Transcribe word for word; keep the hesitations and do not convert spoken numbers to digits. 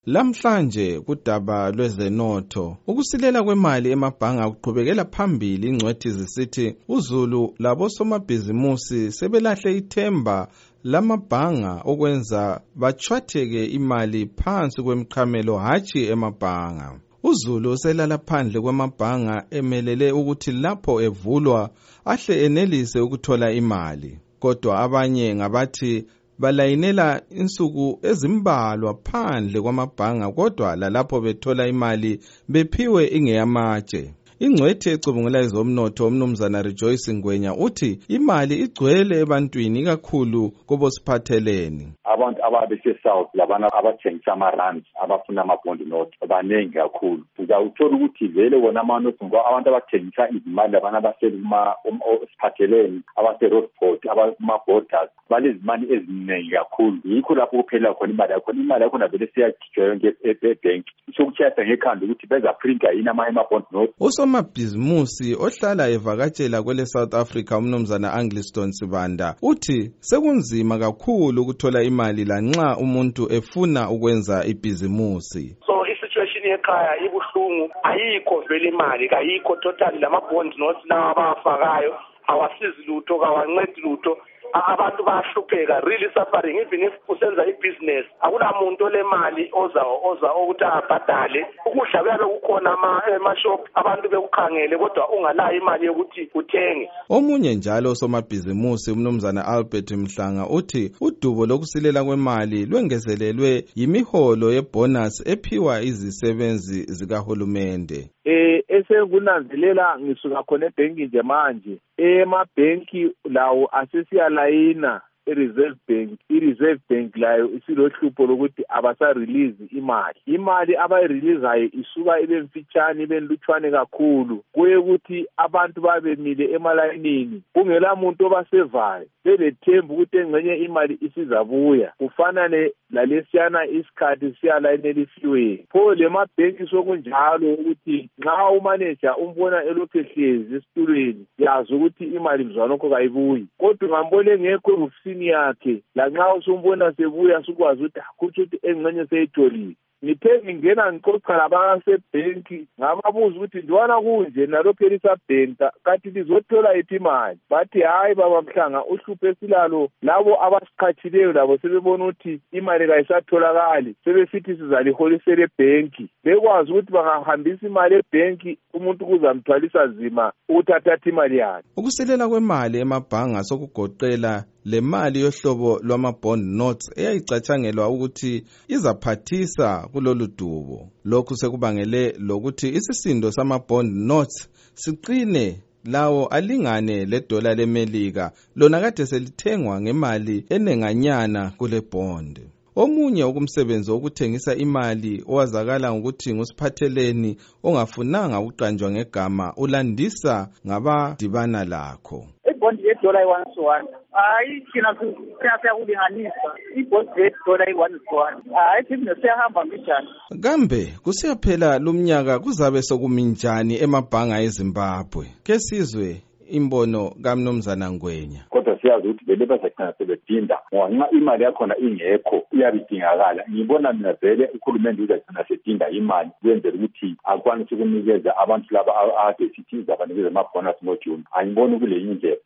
Lamhlanje kudaba lwezenotho ukusilela kwemali emabhanga kuqhubekela phambili. Ingcwethi zisithi uZulu labosomabhizimusi sebelahle ithemba lamabhanga okwenza bachwatheke imali phansi kwemqhamelo hatshi emabhanga. uZulu selala phandle kwamabhanga emelele ukuthi lapho evulwa ahle enelise ukuthola imali, kodwa abanye ngabathi balayinela insuku ezimbalwa phandle kwamabhanga kodwa lalapho bethola imali bephiwe ingeyamatshe. Ingcwethi ecubungula ezomnotho umnumzana Rejoice Ngwenya uthi imali igcwele ebantwini ikakhulu kobosiphatheleni. Abantu ababese South labana abathengisa ama-rands abafuna ama-bond note abanengi kakhulu. Uzawuthola ukuthi vele wona ama-note ngoba abantu abathengisa izimali labana abasema osiphatheleni abase-Rosport abama-borders balezimali eziningi kakhulu. Yikho lapho kuphela khona imali yakho. Imali yakho vele siyakhitshwa yonke e-bank. Sokuchayisa ngekhanda ukuthi beza printer yini ama-bond note. Usomabhizimusi ohlala evakatshela kwele South Africa umnumzana Angliston Sibanda uthi sekunzima kakhulu ukuthola imali lanxa umuntu efuna ukwenza ibhizimusi. So isituation ekhaya ibuhlungu, ayikho vele imali, ayikho total lama-bond notes lawa abafakayo awasizi lutho, kawancedi lutho. Abantu bahlupheka, really suffering. Even if usenza ibusiness akulamuntu olemali oza oza ukuthi abhadale ukudla kuyabe kukhona ama-shop abantu bekukhangele kodwa ungalayo imali yokuthi uthenge. Omunye njalo somabhizimusi umnumzana Albert Mhlanga uthi udubo lokusilela kwemali lwengezelelwe yimiholo yebonus ephiwa izisebenzi zikahulumende. Eh esekunanzelela ngisuka khona ebhenki nje manje emabhenki lawo asesiyalayina i-Reserve Bank. I-Reserve Bank layo isilohlupho lokuthi abasa-release imali. Imali abayireleasayo isuka ibe mfitshane ibe nlutshwane kakhulu. Kuye ukuthi abantu babemile emalayinini kungela muntu obasevayo. Belethemba ukuthi engcenye imali isizabuya. Kufanane lalesiyana isikhathi siyalayinela ifiwe. Pho le mabhenki sokunjalo ukuthi nxa umanager umbona elokhu ehlezi esitulweni yazi ukuthi imali mzwanokho kayibuyi. Kodwa ngambone ngekho ngufisini yakhe lanxa usumbona sebuya sukwazi ukuthi akuthi ukuthi engcenye seyitholile. Ngithe ngingena ngicoca labasebhenki ngababuza ukuthi ndiwana kunje nalokho elisabhenka kathi lizothola iphi imali. Bathi hayi baba Mhlanga uhluphe esilalo labo abasiqhathileyo labo sebebona ukuthi imali kayisatholakali sebesithi sizaliholisela ebhenki. Bekwazi ukuthi bangahambisa imali ebhenki umuntu kuzamthwalisa nzima ukuthi athathe imali yakhe. Ukusilela kwemali emabhanga sokugoqela le mali yohlobo lwama-bond notes eyayicatshangelwa ukuthi izaphathisa kulolu dubo. Lokhu sekubangele lokuthi isisindo sama-bond notes siqine lawo alingane ledola leMelika lona kade selithengwa ngemali enenganyana kule bond. Omunye ukumsebenzi wokuthengisa imali owazakala ngokuthi ngusiphatheleni ongafunanga ukuqanjwa ngegama ulandisa ngabadibana lakho. Bond yedola i-one to one. Hayi thina siyakulinganisa. I-bond yedola i-one to one. Hayi thina siyahamba njani. Kambe kusiyaphela lumnyaka kuzabe sokuminjani emabhanga eZimbabwe? Ke sizwe imbono kaMnumzana Ngwenya. Kodwa siyazi ukuthi vele bazagcina sebedinda ngoba imali yakhona ingekho iyabidingakala. Ngibona mina vele ukhulumende uzagcina sedinda imali kwenzela ukuthi akwanise ukunikeza abantu laba ade sithi izabanikeza ama-bonus ngoJune. Angiboni kule indlela.